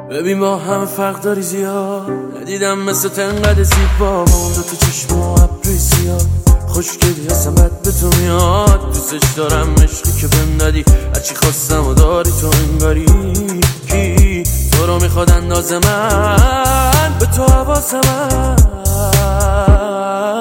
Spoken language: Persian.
ببین با هم فرق داری زیاد، ندیدم مثل تنقدر زیبا با اون دوتا چشم و ابروی زیاد. خوشگلی هستم بد به تو میاد، دوستش دارم عشقی که بهم دادی، هرچی خواستم و داری تو انگاری. کی تو رو میخواد انداز من به تو حواس من